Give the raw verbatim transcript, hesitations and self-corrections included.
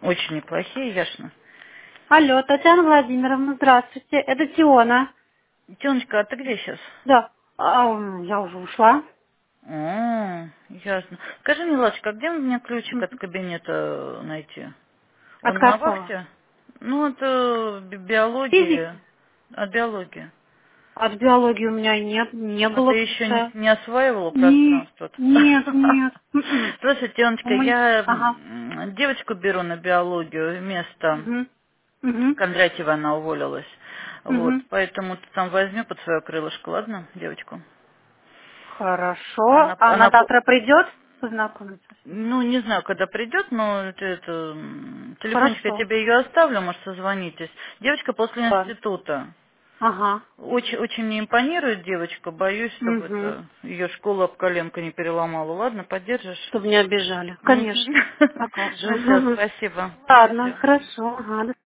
Очень неплохие, ясно. Алло, Татьяна Владимировна, здравствуйте. Это Тиона. Тёночка, а ты где сейчас? Да. А, м, я уже ушла. О, ясно. Скажи, милашка, а где мне ключик от Мгм. кабинета найти? От Он на какого? вахте? Ну, это би- Физики. биология. От биологии. От биологии у меня нет, не А было ты еще не, ключа. не осваивала Не, пространство? нет, нет. М-м. Слушай, Тёночка, У меня- я Ага. м, девочку беру на биологию вместо Угу. Угу. Кондратьева, она уволилась. Вот, Угу. поэтому ты там возьми под свое крылышко, ладно, девочку? Хорошо. Она, А она она, по- завтра придет познакомиться? ну, не знаю, когда придет, но это, это, м, телефончик я Хорошо. тебе ее оставлю, может, созвонитесь. Девочка после Ладно. института. Ага. Очень, очень мне импонирует девочка, боюсь, чтобы Угу. это ее школа об коленку не переломала. Ладно, поддержишь? Чтобы не обижали. Мгм. Конечно. А как Ну все, же. спасибо. Ладно, Все. хорошо. Ага, до